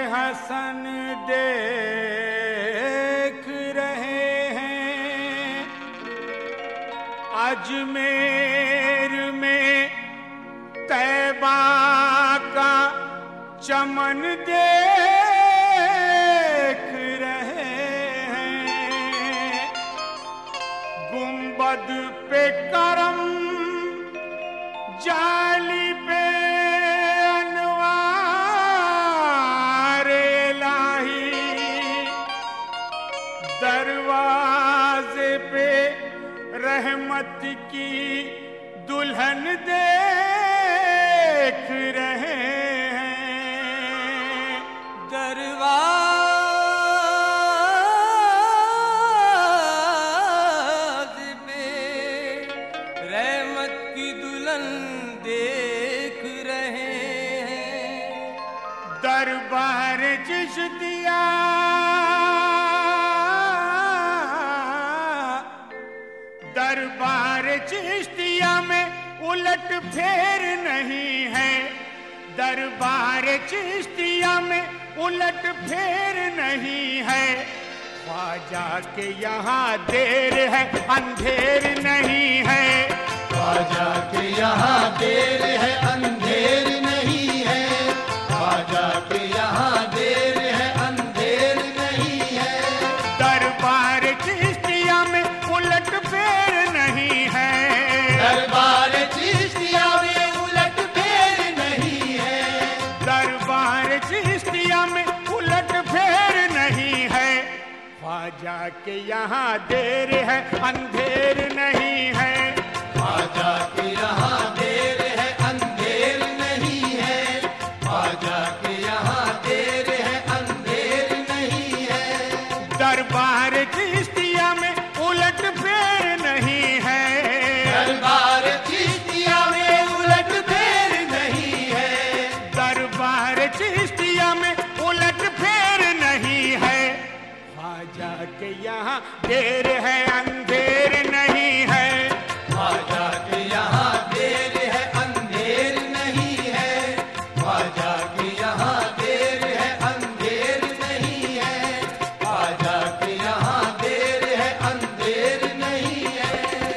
हसन देख रहे हैं, अजमेर में तैबा का चमन देख रहे हैं, गुंबद पे करम जाली पे अनवारे लाही, दरवाजे पे रहमत की दुल्हन देख रहे हैं, दरवाजे पे रहमत की दुल्हन देख रहे हैं, दरबार चिश्तिया दरबार चिश्तिया में उलट फेर नहीं है, दरबार चिश्तिया में उलट फेर नहीं है, ख्वाजा के यहाँ देर है अंधेर नहीं है, ख्वाजा के यहाँ देर है अंधेर नहीं है, ख्वाजा के यहाँ देर है अंधेर नहीं है, दरबार चिश्तिया में उलट फेर नहीं है, दरबार चिश्तिया में उलट फेर नहीं है, दरबार चिश्तिया में उलट फेर नहीं है, ख्वाजा के यहाँ देर है अंधेर नहीं है, ख्वाजा के यहाँ देर है अंधेर नहीं है, ख्वाजा के यहाँ देर है अंधेर नहीं है, दरबार चिश्तिया में उलट फेर नहीं है, दरबार चिश्तिया में उलट फेर नहीं है, दरबार चिश्तिया में उलट फेर नहीं है, ख्वाजा के यहाँ देर है अंधेर नहीं है, ख्वाजा के यहाँ देर है अंधेर नहीं है, ख्वाजा के यहाँ देर है अंधेर नहीं है, ख्वाजा के यहाँ देर है अंधेर नहीं है।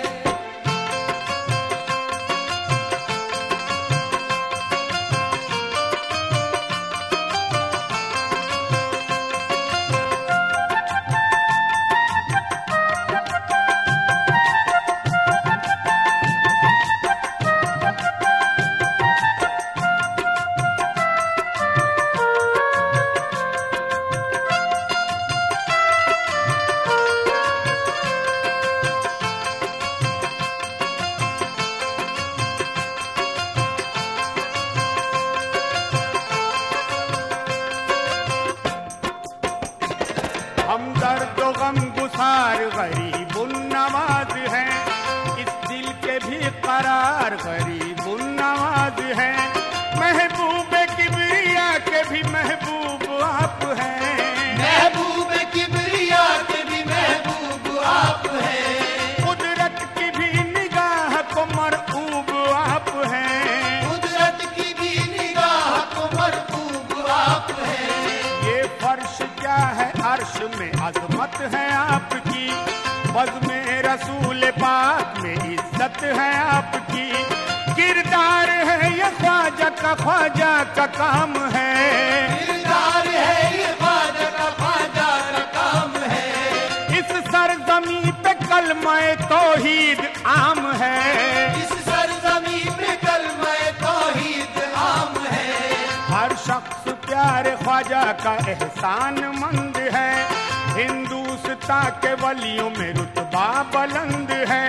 हमदर्द व गम गुसार गरीब नवाज है, इस दिल के भी करार गरीब नवाज है, महबूब किबरिया के भी महबूब आप हैं, महबूब किबरिया के भी महबूब आप हैं, कुदरत की भी निगाह को मरऊब आप हैं, कुदरत की भी निगाह को मरकूब आप हैं, ये फर्श क्या है अर्श में अजमत है आपकी, बज़ में रसूल पाक में इज्जत है आपकी, किरदार है ये ख्वाजा का काम है, किरदार है ये ख्वाजा का काम है, इस सरजमी पे कलमाए तौहीद आम है, इस सरजमी पे कलमा तौहीद आम है, हर शख्स प्यारे ख्वाजा का एहसान मंद है, हिंदुस्तान के वलियों में रुतबा बुलंद है,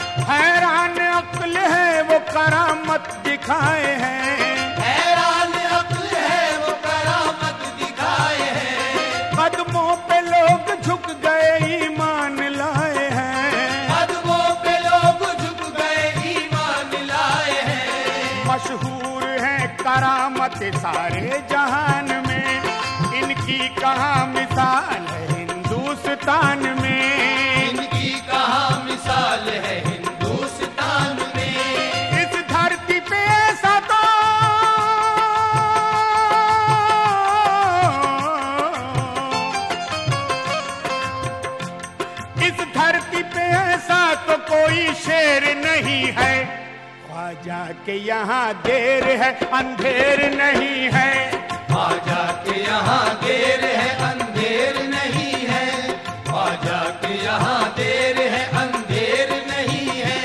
हैरान अक्ल है वो करामत दिखाए हैं, हैरान अक्ल है वो करामत दिखाए हैं, कदमों पे लोग झुक गए ईमान लाए हैं, कदमों पे लोग झुक गए ईमान लाए हैं, मशहूर है करामत सारे जहान में, इनकी कहाँ मिसाल है हिंदुस्तान में, इनकी कहाँ मिसाल है हिंदुस्तान में, इस धरती पे ऐसा तो शेर नहीं है। ख्वाजा के यहाँ देर है अंधेर नहीं है। ख्वाजा के यहाँ देर है अंधेर नहीं है। ख्वाजा के यहाँ देर है अंधेर नहीं है।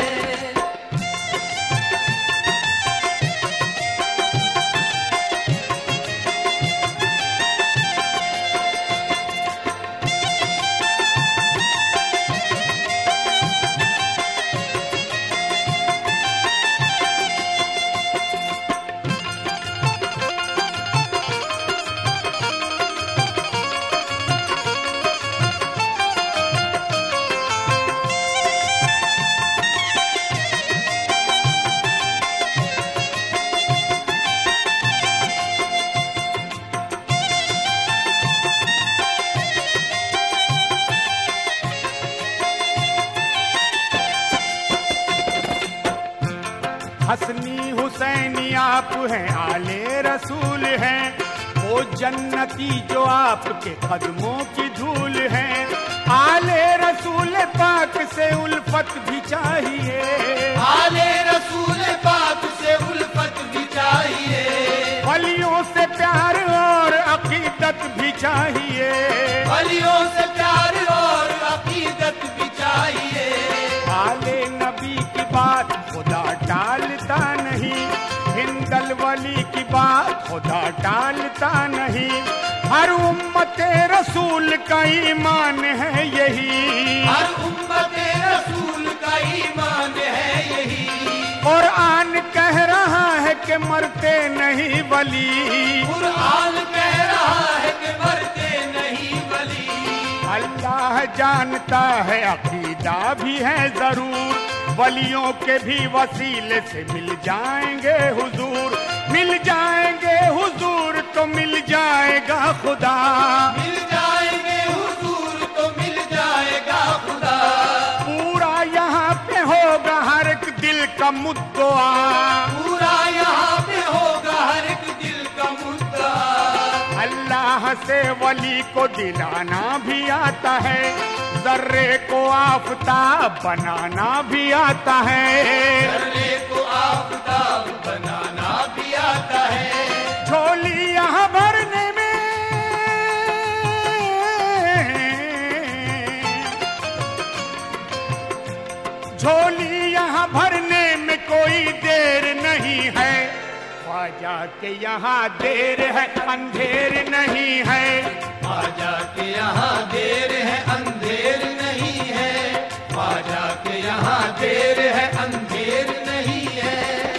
हसनी हुसैनी आप हैं, आले रसूल हैं, वो जन्नती जो आपके कदमों की धूल हैं। आले रसूल पाक से उल्फत भी चाहिए। आले रसूल पाक से उल्फत भी चाहिए। वलियों से प्यार और अकीदत भी चाहिए। वलियों से प्यार और अकीदत भी चाहिए। आले नबी की बात खुदा टालता नहीं, हिंदल वली की बात खुदा टालता नहीं। हर उम्मते रसूल का ईमान है यही। हर उम्मते रसूल का ईमान है यही। कुरान कह रहा है कि मरते नहीं वली। कुरान कह रहा है कि मरते नहीं वली। अल्लाह जानता है अकीदा भी है जरूर, वलियों के भी वसीले से मिल जाएंगे हुजूर। मिल जाएंगे हुजूर तो मिल जाएगा खुदा। मिल जाएंगे हुजूर तो मिल जाएगा खुदा। पूरा यहाँ पे होगा हर एक दिल का मुद्दा। पूरा यहाँ पे होगा हर एक दिल का मुद्दा। अल्लाह से वली को दिलाना भी आता है, जर्रे को आफताब बनाना भी आता है। जर्रे को आफताब बनाना भी आता है। झोली यहाँ भरने में, झोली यहाँ भरने में कोई देर नहीं है। ख्वाजा के यहाँ देर है अंधेर नहीं है। ख्वाजा के यहाँ देर है अंधेर नहीं है। ख्वाजा के यहाँ देर है अंधेर नहीं है।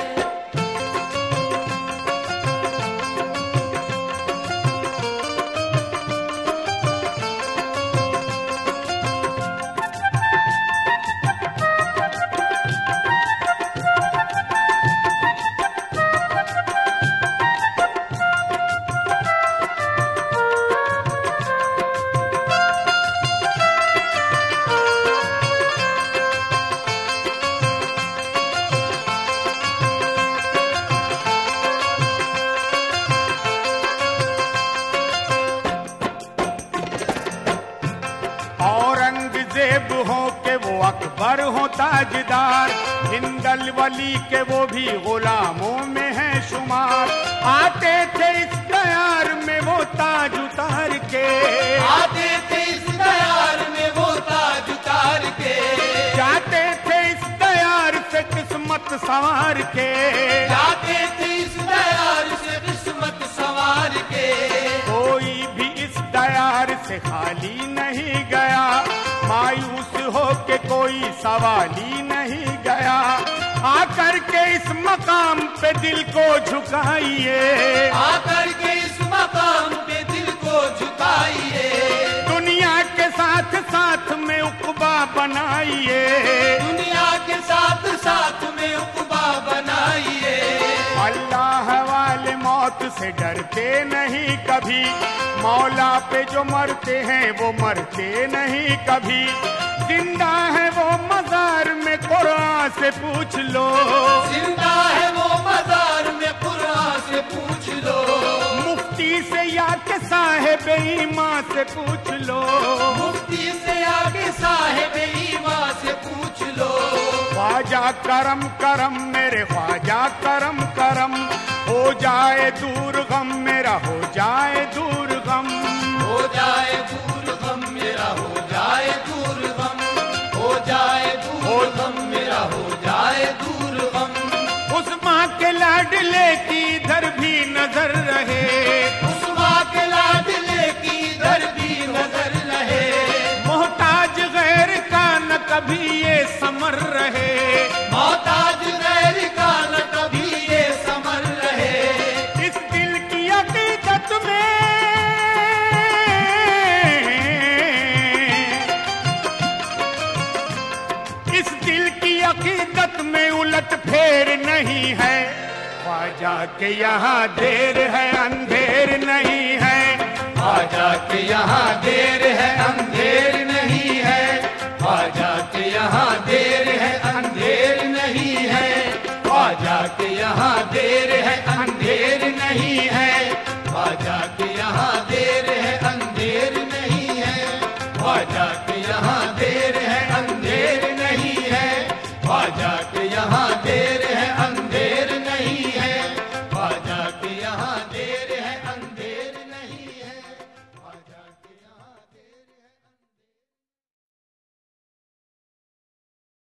औरंगजेब हो के वो अकबर हो ताजदार, हिंदल वली के वो भी गुलामों में है शुमार। आते थे इस दयार में वो ताज उतार के। आते थे इस दयार में वो ताज उतार के। जाते थे इस दयार से किस्मत संवार के। जाते थे इस दयार से किस्मत संवार के। कोई भी इस दयार से खाली नहीं गया, मायूस हो के कोई सवाली नहीं गया। आकर के इस मकाम पे दिल को झुकाइए। आकर के इस मकाम पे दिल को झुकाइए। दुनिया के साथ साथ में उक़बा बनाइए। दुनिया के साथ साथ में उक़बा बनाइए। अल्लाह वाले मौत से डरते नहीं कभी, मौला पे जो मरते हैं वो मरते नहीं कभी। जिंदा है वो मजार में कुरान से पूछ लो। जिंदा है वो मजार में कुरान से पूछ लो। मुफ्ती से या के साहिब ईमान से पूछ लो। मुफ्ती से आगे साहिब ईमान से पूछ लो। ख्वाजा करम करम मेरे ख्वाजा करम करम, हो जाए दूर गम मेरा हो जाए दूर गम, हो जाए दूर गम मेरा हो जाए दूर गम, हो जाए दूर गम मेरा हो जाए दूर गम। उस माँ के लाडले की इधर भी नजर रहे, उस माँ के लाडले की इधर भी नजर रहे, मोहताज गैर का न कभी ये समर रहे, मोहताज गैर का न कभी ये समर रहे। इस दिल की अकीदत में, इस दिल की अकीदत में उलट फेर नहीं है, ख्वाजा के यहाँ देर है अंधेर नहीं है, ख्वाजा के यहाँ देर है अंधेर नहीं है, ख्वाजा के यहाँ देर है अंधेर नहीं है, ख्वाजा के यहाँ देर है अंधेर नहीं है, ख्वाजा के यहाँ